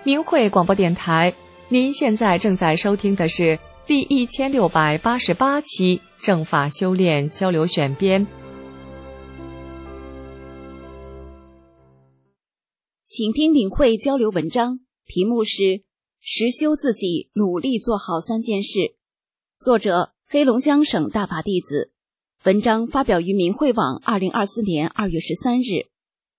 明慧广播电台，您现在正在收听的是第1688期正法修炼交流选编。 请听明慧交流文章，题目是实修自己，努力做好3件事。作者黑龙江省大法弟子。文章发表于明慧网2024年2月13日。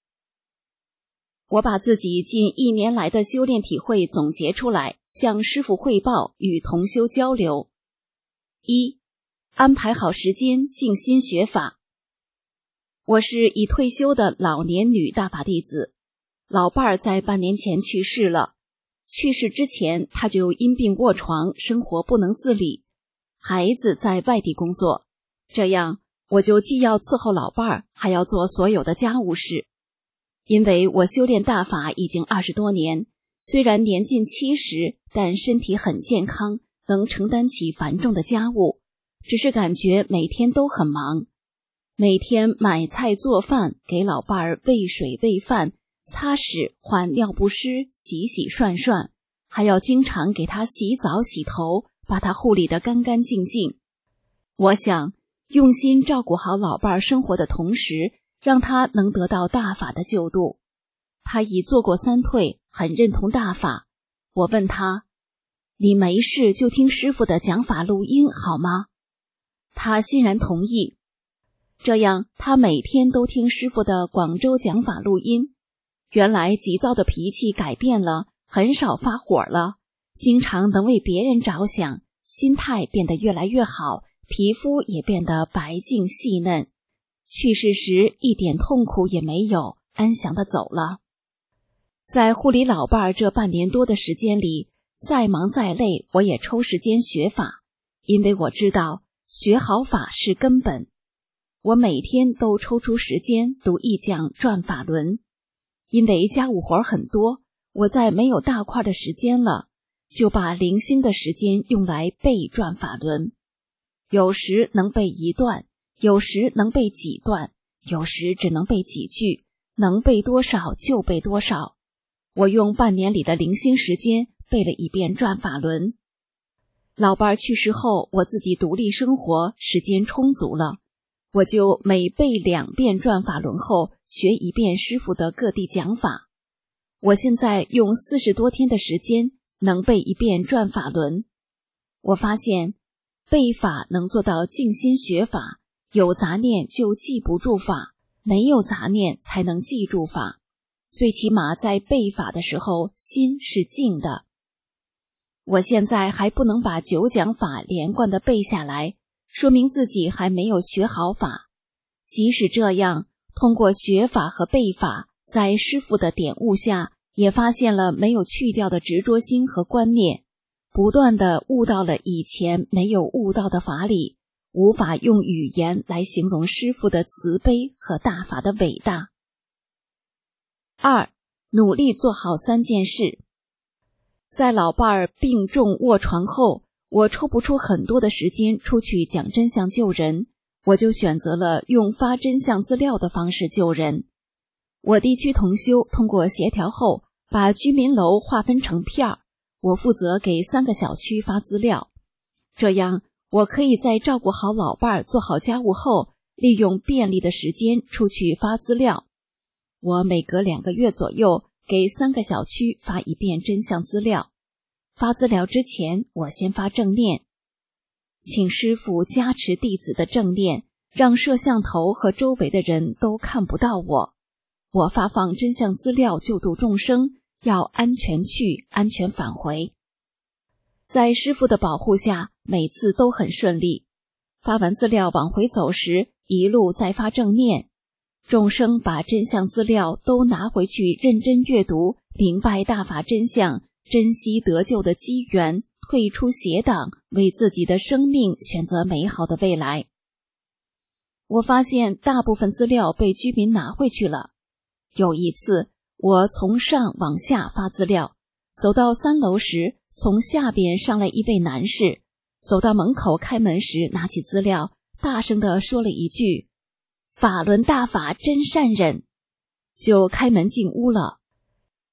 我把自己近1年来的修炼体会总结出来，向师父汇报，与同修交流。1. 安排好时间，静心学法。我是已退休的老年女大法弟子，老伴儿在半年前去世了。去世之前，他就因病卧床，生活不能自理，孩子在外地工作，这样我就既要伺候老伴儿，还要做所有的家务事。因为我修炼大法已经20多年，虽然年近70，但身体很健康，能承担起繁重的家务，只是感觉每天都很忙。每天买菜做饭，给老伴儿喂水喂饭，擦屎换尿不湿，洗洗涮涮，还要经常给他洗澡洗头，把他护理得干干净净。我想用心照顾好老伴儿生活的同时，让他能得到大法的救度。他已做过3退，很认同大法。我问他，你没事就听师父的讲法录音好吗？他欣然同意。这样他每天都听师父的广州讲法录音。原来急躁的脾气改变了，很少发火了，经常能为别人着想，心态变得越来越好，皮肤也变得白净细嫩。去世时一点痛苦也没有，安详地走了。在护理老伴儿这半年多的时间里，再忙再累，我也抽时间学法，因为我知道学好法是根本。我每天都抽出时间读一讲转法轮，因为家务活很多，我在没有大块的时间了，就把零星的时间用来背转法轮。有时能背1段，有时能背几段，有时只能背几句，能背多少就背多少。我用半年里的零星时间背了1遍转法轮。老伴儿去世后，我自己独立生活，时间充足了，我就每背2遍转法轮后，学1遍师父的各地讲法。我现在用40多天的时间能背1遍转法轮。我发现背法能做到静心学法，有杂念就记不住法，没有杂念才能记住法。最起码在背法的时候，心是静的。我现在还不能把9讲法连贯地背下来，说明自己还没有学好法。即使这样，通过学法和背法，在师父的点悟下，也发现了没有去掉的执着心和观念，不断地悟到了以前没有悟到的法理，无法用语言来形容师父的慈悲和大法的伟大。2. 努力做好3件事。在老伴儿病重卧床后，我抽不出很多的时间出去讲真相救人，我就选择了用发真相资料的方式救人。我地区同修通过协调后，把居民楼划分成片，我负责给3个小区发资料。这样我可以在照顾好老伴儿做好家务后，利用便利的时间出去发资料。我每隔2个月左右给3个小区发1遍真相资料。发资料之前，我先发正念，请师父加持弟子的正念，让摄像头和周围的人都看不到我。我发放真相资料救度众生，要安全去，安全返回。在师父的保护下，每次都很顺利。发完资料往回走时，一路再发正念。众生把真相资料都拿回去认真阅读，明白大法真相，珍惜得救的机缘，退出邪党，为自己的生命选择美好的未来。我发现大部分资料被居民拿回去了。有一次，我从上往下发资料，走到3楼时，从下边上来一位男士，走到门口开门时，拿起资料，大声地说了一句：“法轮大法真善忍”，就开门进屋了。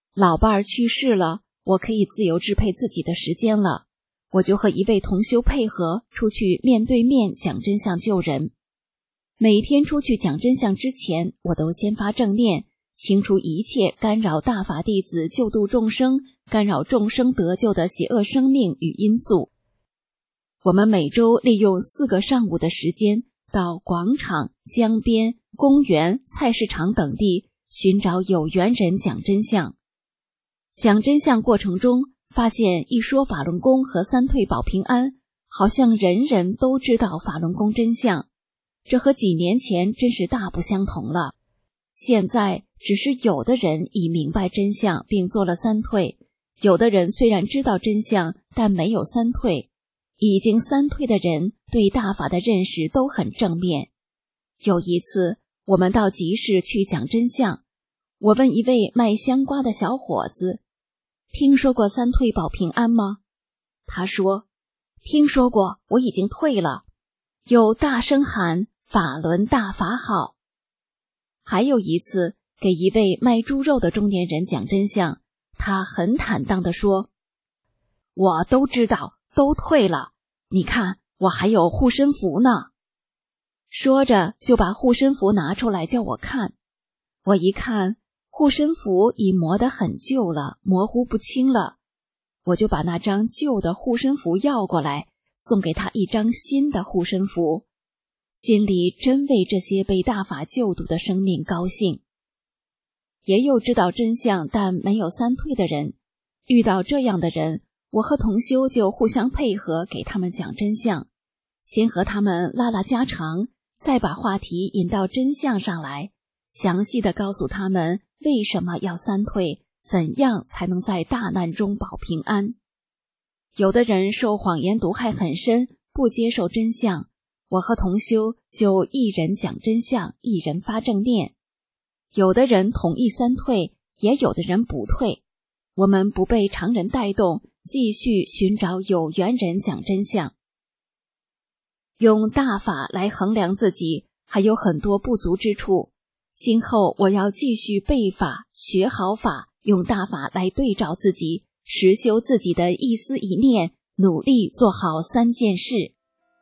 老伴儿去世了，我可以自由支配自己的时间了，我就和一位同修配合，出去面对面讲真相救人。每天出去讲真相之前，我都先发正念，清除一切干扰大法弟子救度众生、干扰众生得救的邪恶生命与因素。我们每周利用4个上午的时间，到广场、江边、公园、菜市场等地寻找有缘人讲真相。讲真相过程中，发现一说法轮功和三退保平安，好像人人都知道法轮功真相，这和几年前真是大不相同了。现在只是有的人已明白真相并做了三退，有的人虽然知道真相，但没有三退。已经三退的人对大法的认识都很正面。有一次，我们到集市去讲真相，我问一位卖香瓜的小伙子，听说过三退保平安吗？他说，听说过，我已经退了。又大声喊法轮大法好。还有一次，给一位卖猪肉的中年人讲真相，他很坦荡地说，我都知道，都退了，你看我还有护身符呢。说着就把护身符拿出来叫我看。我一看，护身符已磨得很旧了，模糊不清了。我就把那张旧的护身符要过来，送给他一张新的护身符，心里真为这些被大法救度的生命高兴。也有知道真相但没有三退的人，遇到这样的人，我和同修就互相配合，给他们讲真相，先和他们拉拉家常，再把话题引到真相上来，详细的告诉他们为什么要三退，怎样才能在大难中保平安。有的人受谎言毒害很深，不接受真相，我和同修就一人讲真相，一人发正念。有的人同意三退，也有的人不退。我们不被常人带动，继续寻找有缘人讲真相。用大法来衡量自己，还有很多不足之处。今后我要继续背法，学好法，用大法来对照自己，实修自己的一思一念，努力做好3件事。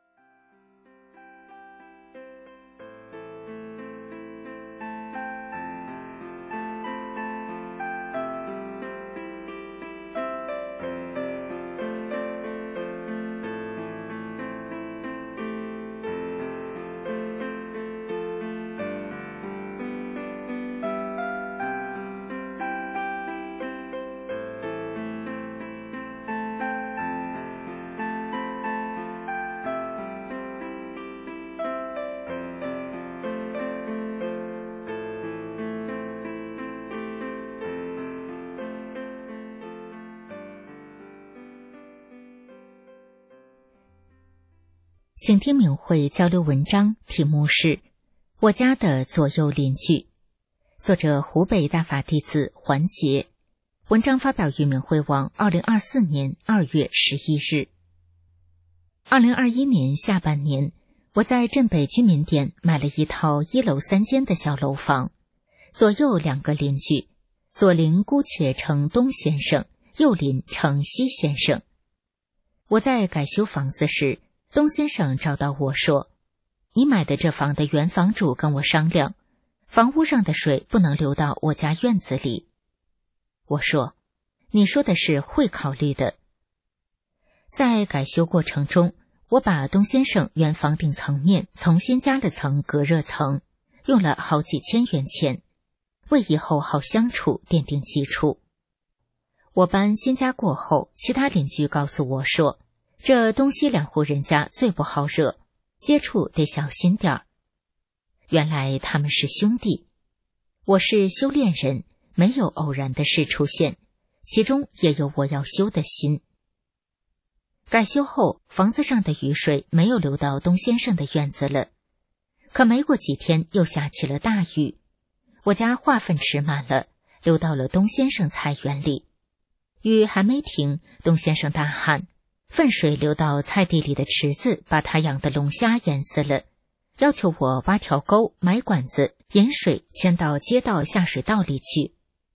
请听明慧交流文章，题目是《我家的左右邻居》，作者湖北大法弟子环节。文章发表于明慧网2024年2月11日。2021年下半年，我在镇北居民点买了一套1楼3间的小楼房，左右2个邻居，左邻姑且称东先生，右邻称西先生。我在改修房子时，东先生找到我说，你买的这房的原房主跟我商量，房屋上的水不能流到我家院子里。我说，你说的是会考虑的。在改修过程中，我把东先生原房顶层面重新加了层隔热层，用了好几千元钱，为以后好相处奠定基础。我搬新家过后，其他邻居告诉我说，这东西2户人家最不好惹，接触得小心点儿。原来他们是兄弟。我是修炼人，没有偶然的事出现，其中也有我要修的心。改修后，房子上的雨水没有流到东先生的院子了，可没过几天又下起了大雨，我家化粪池满了，流到了东先生菜园里。雨还没停，东先生大喊，粪水流到菜地里的池子，把他养的龙虾淹死了，要求我挖条沟，买管子，引水迁到街道下水道里去。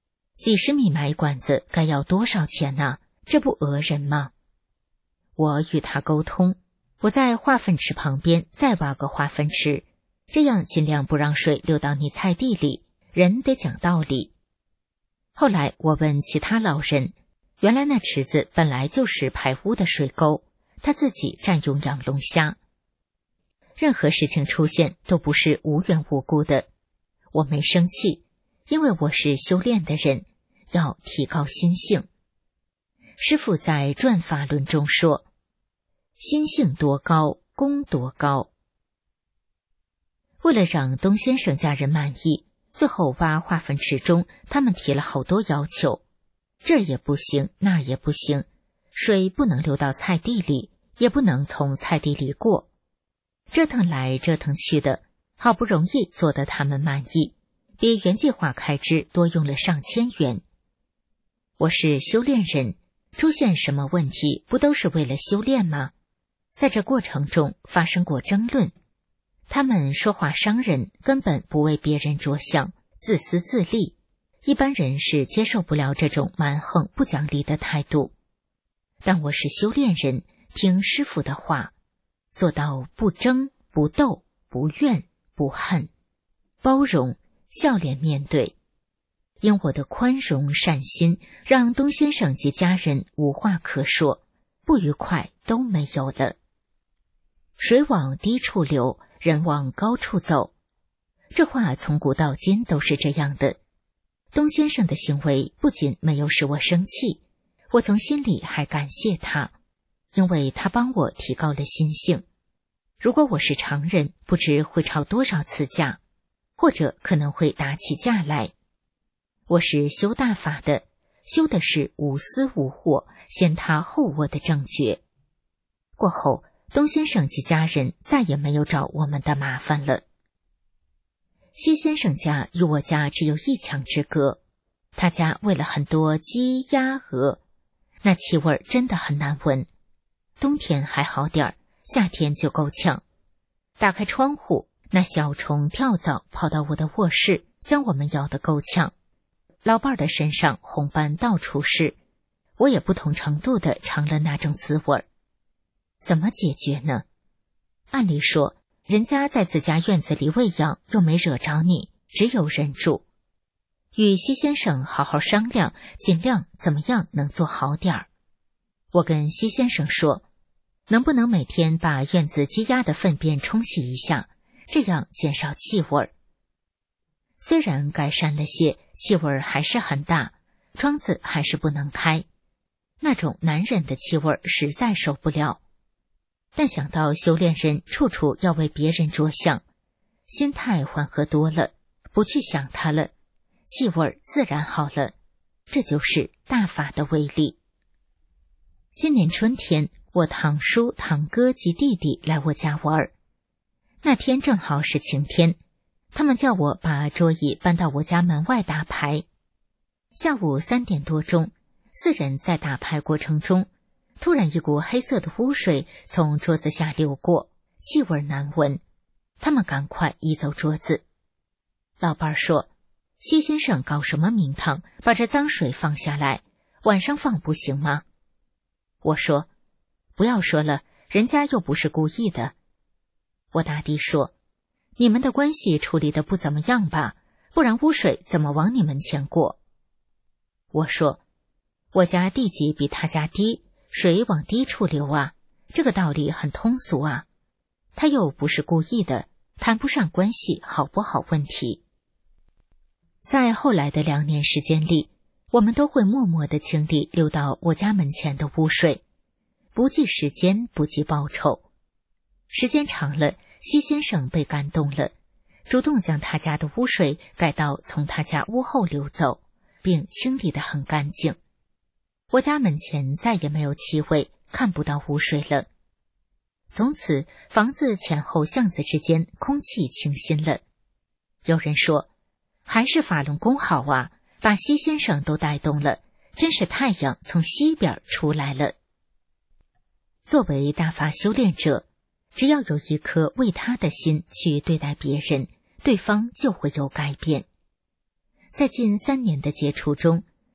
几十米买管子该要多少钱呢？这不讹人吗？我与他沟通，我在化粪池旁边再挖个化粪池，这样尽量不让水流到你菜地里，人得讲道理。后来我问其他老人，原来那池子本来就是排污的水沟，他自己占用养龙虾。任何事情出现都不是无缘无故的，我没生气，因为我是修炼的人，要提高心性。师父在《转法论》中说，心性多高，功多高。为了让东先生家人满意，最后挖化粪池中，他们提了好多要求，这儿也不行，那儿也不行，水不能流到菜地里，也不能从菜地里过。折腾来折腾去的，好不容易做得他们满意，比原计划开支多用了上千元。我是修炼人，出现什么问题不都是为了修炼吗？在这过程中发生过争论，他们说话伤人，根本不为别人着想，自私自利。一般人是接受不了这种蛮横不讲理的态度。但我是修炼人，听师父的话，做到不争、不斗、不怨、不恨，包容、笑脸面对。因我的宽容善心，让东先生及家人无话可说，不愉快都没有了。水往低处流，人往高处走，这话从古到今都是这样的。东先生的行为不仅没有使我生气，我从心里还感谢他，因为他帮我提高了心性。如果我是常人，不知会吵多少次架，或者可能会打起架来。我是修大法的，修的是无私无惑，先他后我的正觉。过后，东先生及家人再也没有找我们的麻烦了。西先生家与我家只有1墙之隔，他家喂了很多鸡、鸭、鹅，那气味真的很难闻。冬天还好点儿，夏天就够呛。打开窗户，那小虫跳蚤跑到我的卧室，将我们咬得够呛。老伴儿的身上红斑到处是，我也不同程度地尝了那种滋味。怎么解决呢？按理说，人家在自家院子里喂养，又没惹着你，只有忍住。与西先生好好商量，尽量怎么样能做好点儿。我跟西先生说，能不能每天把院子鸡鸭的粪便冲洗一下，这样减少气味。虽然改善了些，气味还是很大，窗子还是不能开，那种难忍的气味实在受不了。但想到修炼人处处要为别人着想，心态缓和多了，不去想它了，气味自然好了。这就是大法的威力。今年春天，我堂叔、堂哥及弟弟来我家玩，那天正好是晴天，他们叫我把桌椅搬到我家门外打牌。下午3点多钟，4人在打牌过程中，突然一股黑色的污水从桌子下流过，气味难闻，他们赶快移走桌子。老伴儿说，西先生搞什么名堂，把这脏水放下来，晚上放不行吗？我说，不要说了，人家又不是故意的。我大弟说，你们的关系处理得不怎么样吧，不然污水怎么往你们前过？我说，我家地基比他家低，水往低处流啊，这个道理很通俗啊。他又不是故意的，谈不上关系好不好问题。在后来的2年时间里，我们都会默默地清理流到我家门前的污水，不计时间，不计报酬。时间长了，西先生被感动了，主动将他家的污水改到从他家屋后流走，并清理得很干净。我家门前再也没有气味，看不到污水了。从此，房子前后巷子之间空气清新了。有人说，还是法轮功好啊，把西先生都带动了，真是太阳从西边出来了。作为大法修炼者，只要有一颗为他的心去对待别人，对方就会有改变。在近3年的接触中，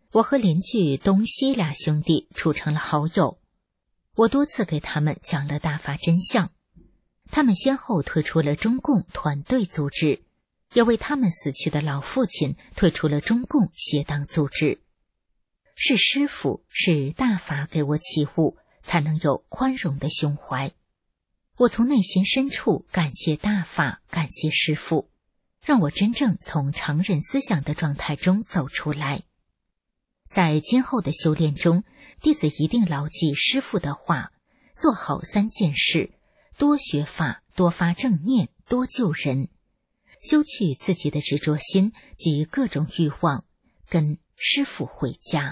我和邻居东西俩兄弟处成了好友。我多次给他们讲了大法真相，他们先后退出了中共团队组织，也为他们死去的老父亲退出了中共邪党组织。是师父，是大法给我启悟，才能有宽容的胸怀。我从内心深处感谢大法，感谢师父，让我真正从常人思想的状态中走出来。在今后的修炼中，弟子一定牢记师父的话，做好3件事：多学法，多发正念，多救人，修去自己的执着心及各种欲望，跟师父回家。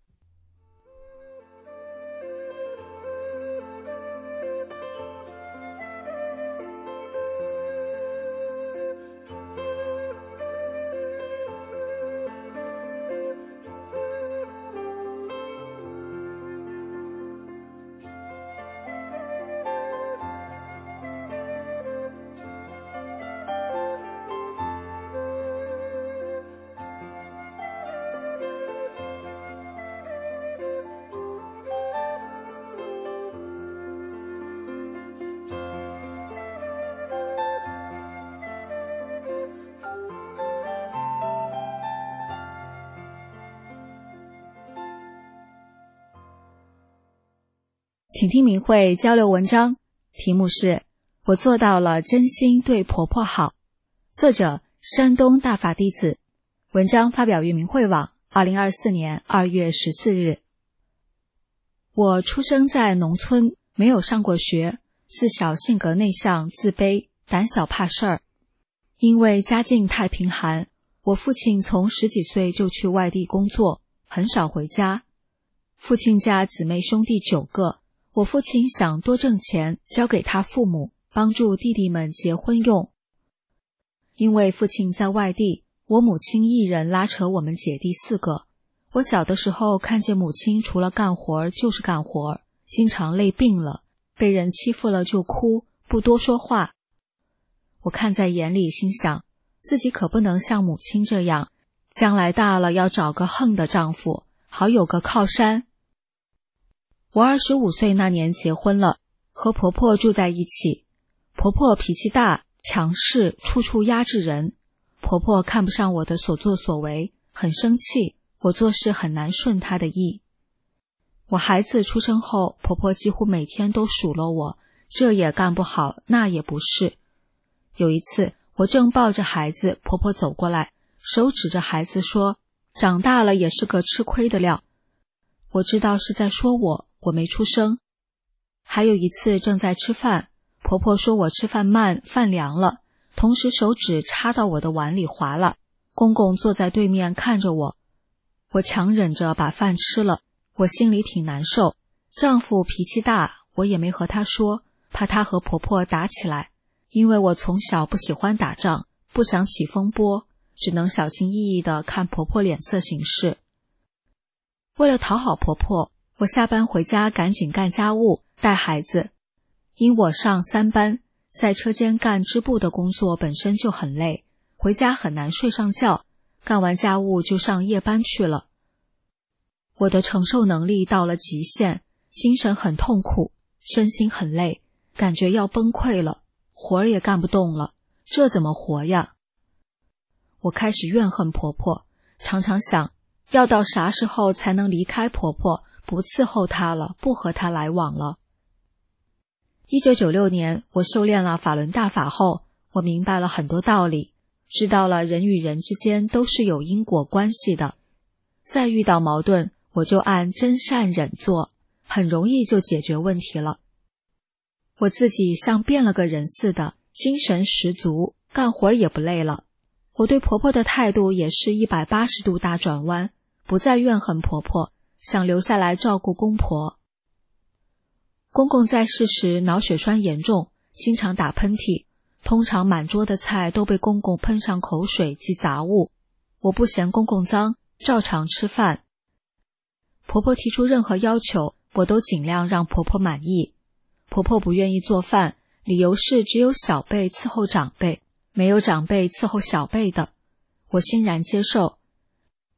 请听明慧交流文章，题目是我做到了真心对婆婆好，作者山东大法弟子，文章发表于明慧网2024年2月14日。我出生在农村，没有上过学，自小性格内向、自卑、胆小怕事儿。因为家境太贫寒，我父亲从10几岁就去外地工作，很少回家。父亲家姊妹兄弟9个，我父亲想多挣钱交给他父母，帮助弟弟们结婚用。因为父亲在外地，我母亲一人拉扯我们姐弟4个。我小的时候看见母亲除了干活就是干活，经常累病了，被人欺负了就哭，不多说话。我看在眼里，心想自己可不能像母亲这样，将来大了要找个横的丈夫，好有个靠山。我25岁那年结婚了，和婆婆住在一起。婆婆脾气大，强势，处处压制人。婆婆看不上我的所作所为，很生气，我做事很难顺她的意。我孩子出生后，婆婆几乎每天都数落我，这也干不好，那也不是。有一次，我正抱着孩子，婆婆走过来，手指着孩子说，长大了也是个吃亏的料。我知道是在说我没出声。还有一次正在吃饭，婆婆说我吃饭慢，饭凉了，同时手指插到我的碗里滑了。公公坐在对面看着我，我强忍着把饭吃了，我心里挺难受。丈夫脾气大，我也没和他说，怕他和婆婆打起来，因为我从小不喜欢打仗，不想起风波，只能小心翼翼地看婆婆脸色行事。为了讨好婆婆，我下班回家赶紧干家务，带孩子。因我上3班，在车间干织布的工作本身就很累，回家很难睡上觉，干完家务就上夜班去了。我的承受能力到了极限，精神很痛苦，身心很累，感觉要崩溃了，活儿也干不动了，这怎么活呀？我开始怨恨婆婆，常常想，要到啥时候才能离开婆婆，不伺候她了，不和她来往了。1996年，我修炼了法轮大法后，我明白了很多道理，知道了人与人之间都是有因果关系的。再遇到矛盾，我就按真善忍做，很容易就解决问题了。我自己像变了个人似的，精神十足，干活也不累了。我对婆婆的态度也是180度大转弯，不再怨恨婆婆，想留下来照顾公婆。公公在世时脑血栓严重，经常打喷嚏，通常满桌的菜都被公公喷上口水及杂物。我不嫌公公脏，照常吃饭。婆婆提出任何要求，我都尽量让婆婆满意。婆婆不愿意做饭，理由是只有小辈伺候长辈，没有长辈伺候小辈的。我欣然接受。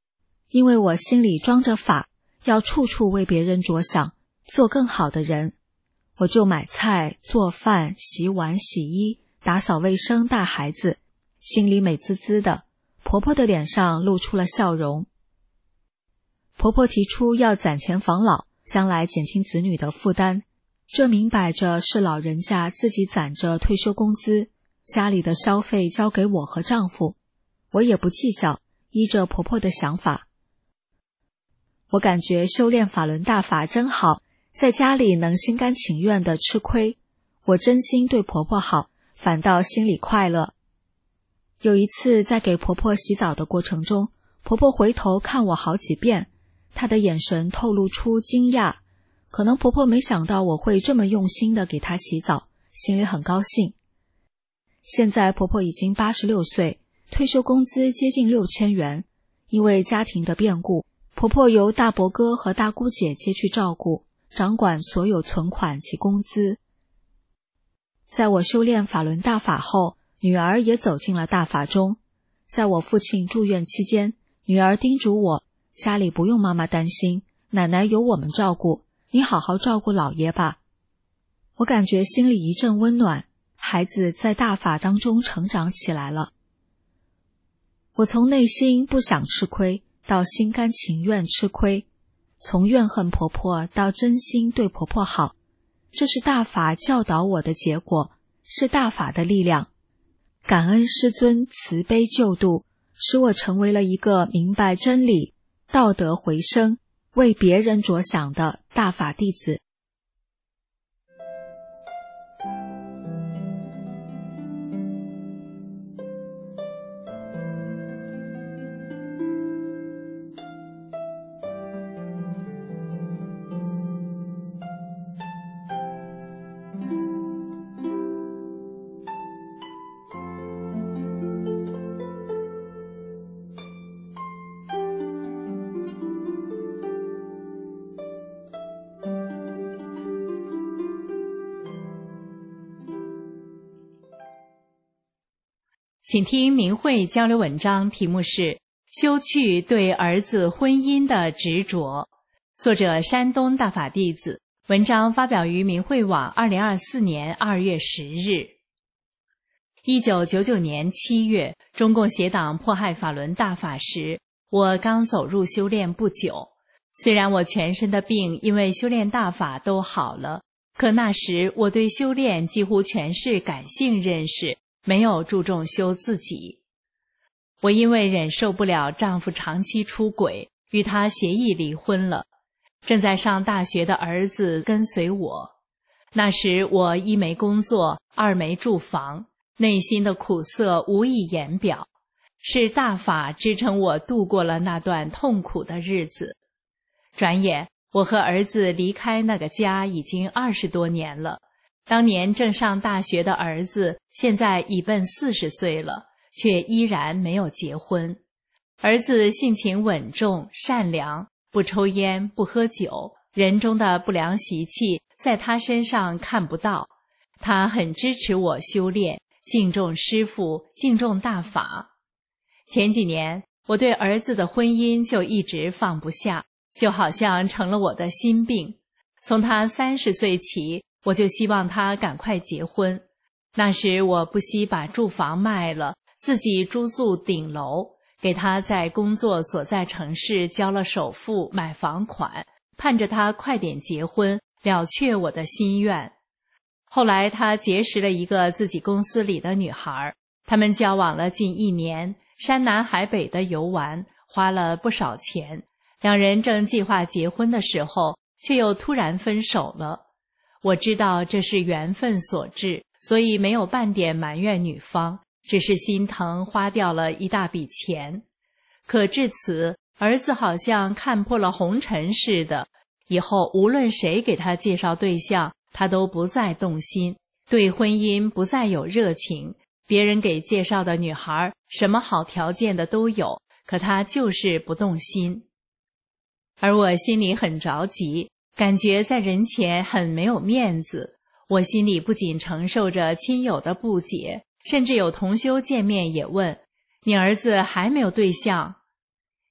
因为我心里装着法，要处处为别人着想，做更好的人，我就买菜、做饭、洗碗、洗衣、打扫卫生、带孩子，心里美滋滋的。婆婆的脸上露出了笑容。婆婆提出要攒钱防老，将来减轻子女的负担，这明摆着是老人家自己攒着退休工资，家里的消费交给我和丈夫，我也不计较，依着婆婆的想法。我感觉修炼法轮大法真好，在家里能心甘情愿地吃亏，我真心对婆婆好，反倒心里快乐。有一次在给婆婆洗澡的过程中，婆婆回头看我好几遍，她的眼神透露出惊讶，可能婆婆没想到我会这么用心地给她洗澡，心里很高兴。现在婆婆已经86岁，退休工资接近6000元，因为家庭的变故，婆婆由大伯哥和大姑姐接去照顾，掌管所有存款及工资。在我修炼法轮大法后，女儿也走进了大法中。在我父亲住院期间，女儿叮嘱我，家里不用妈妈担心，奶奶由我们照顾，你好好照顾姥爷吧。我感觉心里一阵温暖，孩子在大法当中成长起来了。我从内心不想吃亏，到心甘情愿吃亏，从怨恨婆婆到真心对婆婆好，这是大法教导我的结果，是大法的力量。感恩师尊慈悲救度，使我成为了一个明白真理、道德回升、为别人着想的大法弟子。 请听明慧交流文章，题目是修去对儿子婚姻的执着，作者山东大法弟子，文章发表于明慧网2024年2月10日。1999年7月，中共邪党迫害法轮大法时，我刚走入修炼不久。虽然我全身的病因为修炼大法都好了，可那时我对修炼几乎全是感性认识，没有注重修自己。我因为忍受不了丈夫长期出轨，与他协议离婚了。正在上大学的儿子跟随我。那时我一没工作，二没住房，内心的苦涩无以言表。是大法支撑我度过了那段痛苦的日子。转眼我和儿子离开那个家已经20多年了。当年正上大学的儿子现在已奔40岁了，却依然没有结婚。儿子性情稳重善良，不抽烟不喝酒，人中的不良习气在他身上看不到。他很支持我修炼，敬重师父，敬重大法。前几年我对儿子的婚姻就一直放不下，就好像成了我的心病。从他30岁起，我就希望他赶快结婚。那时我不惜把住房卖了，自己租住顶楼，给他在工作所在城市交了首付买房款，盼着他快点结婚，了却我的心愿。后来他结识了一个自己公司里的女孩，他们交往了近1年，山南海北的游玩，花了不少钱。两人正计划结婚的时候，却又突然分手了。我知道这是缘分所致，所以没有半点埋怨女方，只是心疼花掉了一大笔钱。可至此，儿子好像看破了红尘似的，以后无论谁给他介绍对象，他都不再动心，对婚姻不再有热情。别人给介绍的女孩什么好条件的都有，可他就是不动心。而我心里很着急，感觉在人前很没有面子。我心里不仅承受着亲友的不解，甚至有同修见面也问：你儿子还没有对象？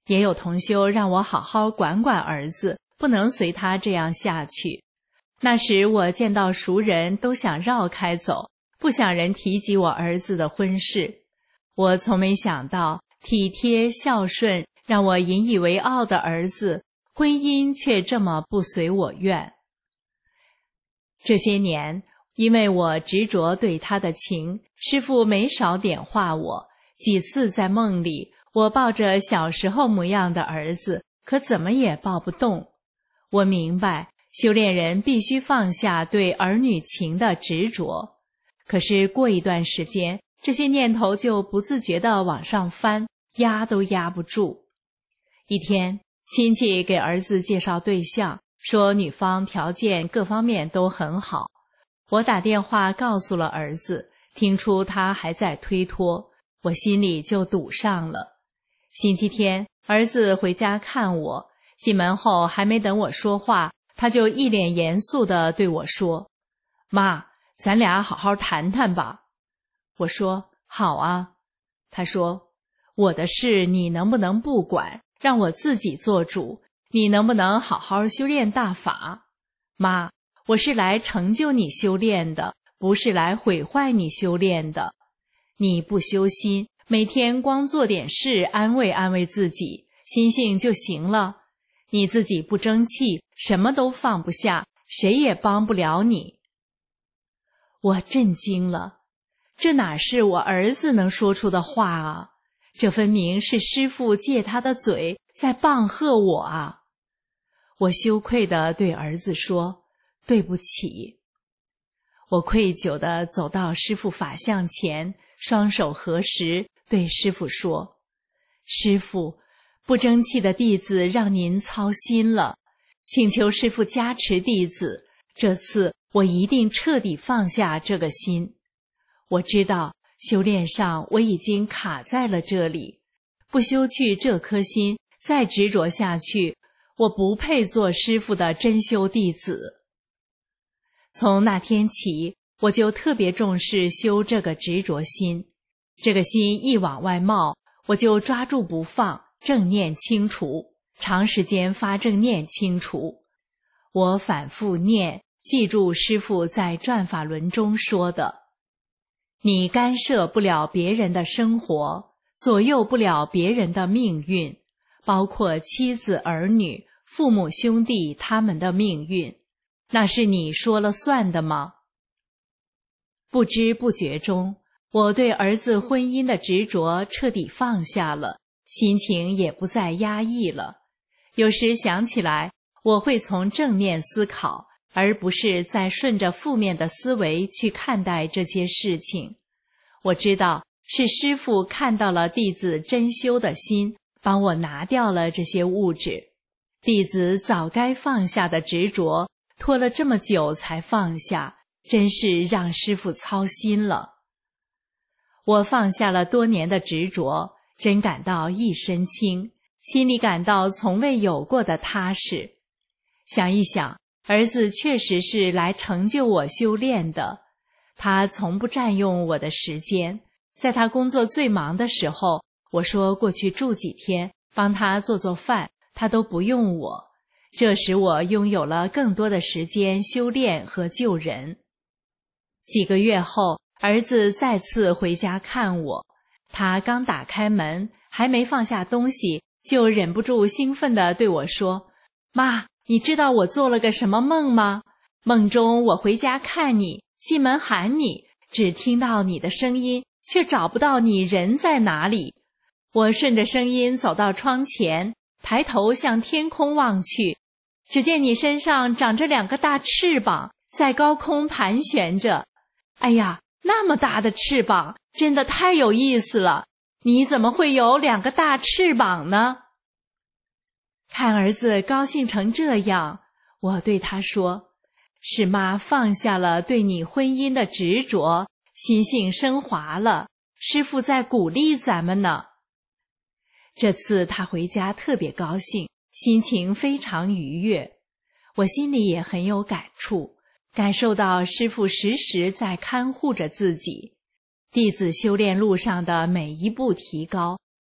也有同修让我好好管管儿子，不能随他这样下去。那时我见到熟人都想绕开走，不想人提及我儿子的婚事。我从没想到体贴孝顺让我引以为傲的儿子，婚姻却这么不随我愿。这些年因为我执着对他的情，师父没少点化我。几次在梦里，我抱着小时候模样的儿子，可怎么也抱不动。我明白修炼人必须放下对儿女情的执着，可是过一段时间，这些念头就不自觉地往上翻，压都压不住。一天，亲戚给儿子介绍对象，说女方条件各方面都很好。我打电话告诉了儿子，听出他还在推脱，我心里就堵上了。星期天，儿子回家看我，进门后还没等我说话，他就一脸严肃地对我说：“妈，咱俩好好谈谈吧。”我说：“好啊。”他说：“我的事你能不能不管，让我自己做主？你能不能好好修炼大法？妈，我是来成就你修炼的，不是来毁坏你修炼的。你不修心，每天光做点事安慰安慰自己，心性就行了。你自己不争气，什么都放不下，谁也帮不了你。”我震惊了，这哪是我儿子能说出的话啊？这分明是师父借他的嘴在棒喝我啊！我羞愧地对儿子说：“对不起。”我愧疚地走到师父法像前，双手合十，对师父说：“师父，不争气的弟子让您操心了，请求师父加持弟子，这次我一定彻底放下这个心。我知道修炼上我已经卡在了这里，不修去这颗心，再执着下去，我不配做师父的真修弟子。”从那天起，我就特别重视修这个执着心。这个心一往外冒，我就抓住不放，正念清除，长时间发正念清除。我反复念，记住师父在转法轮中说的：“你干涉不了别人的生活，左右不了别人的命运，包括妻子儿女、父母兄弟他们的命运，那是你说了算的吗？”不知不觉中，我对儿子婚姻的执着彻底放下了，心情也不再压抑了。有时想起来，我会从正面思考，而不是再顺着负面的思维去看待这些事情。我知道是师父看到了弟子真修的心，帮我拿掉了这些物质。弟子早该放下的执着，拖了这么久才放下，真是让师父操心了。我放下了多年的执着，真感到一身轻，心里感到从未有过的踏实。想一想，儿子确实是来成就我修炼的，他从不占用我的时间。在他工作最忙的时候，我说过去住几天，帮他做做饭，他都不用我。这使我拥有了更多的时间修炼和救人。几个月后，儿子再次回家看我，他刚打开门，还没放下东西，就忍不住兴奋地对我说：“妈，你知道我做了个什么梦吗？梦中我回家看你，进门喊你，只听到你的声音，却找不到你人在哪里。我顺着声音走到窗前，抬头向天空望去，只见你身上长着2个大翅膀，在高空盘旋着。哎呀，那么大的翅膀，真的太有意思了！你怎么会有2个大翅膀呢？”看儿子高兴成这样，我对他说：“是妈放下了对你婚姻的执着，心性升华了，师父在鼓励咱们呢。”这次他回家特别高兴，心情非常愉悦。我心里也很有感触，感受到师父时时在看护着自己。弟子修炼路上的每一步提高，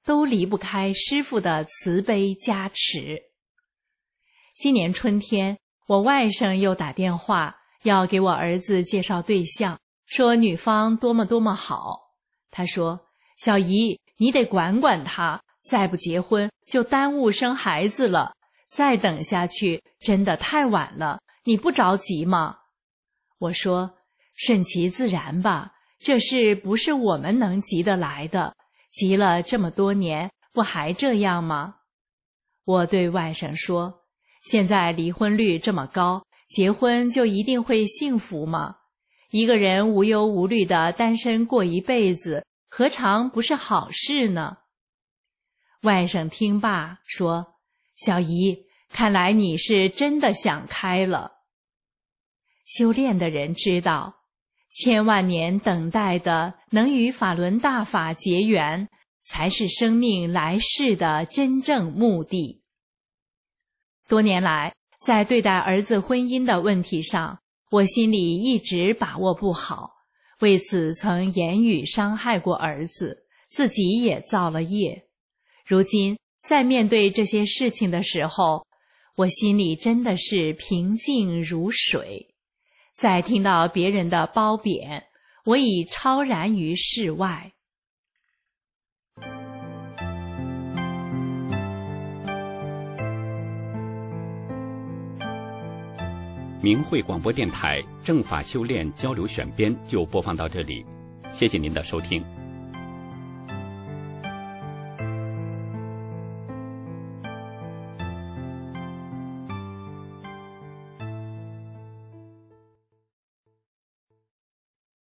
都离不开师父的慈悲加持。今年春天，我外甥又打电话要给我儿子介绍对象，说女方多么多么好。他说：“小姨，你得管管他，再不结婚就耽误生孩子了，再等下去真的太晚了，你不着急吗？”我说：“顺其自然吧，这事不是我们能急得来的，急了这么多年，不还这样吗？”我对外甥说：“现在离婚率这么高，结婚就一定会幸福吗？一个人无忧无虑的单身过一辈子，何尝不是好事呢？”外甥听罢说：“小姨，看来你是真的想开了。”修炼的人知道，千万年等待的能与法轮大法结缘，才是生命来世的真正目的。多年来，在对待儿子婚姻的问题上，我心里一直把握不好，为此曾言语伤害过儿子，自己也造了业。如今在面对这些事情的时候，我心里真的是平静如水。在听到别人的褒贬，我已超然于世外。 明慧广播电台正法修炼交流选编就播放到这里，谢谢您的收听。